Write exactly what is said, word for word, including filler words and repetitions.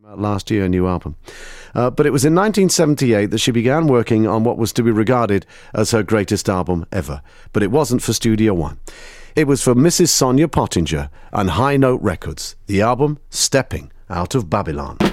Last year, a new album. Uh, but it was in nineteen seventy-eight that she began working on what was to be regarded as her greatest album ever. But it wasn't for Studio One. It was for Missus Sonia Pottinger and High Note Records, the album Stepping Out of Babylon.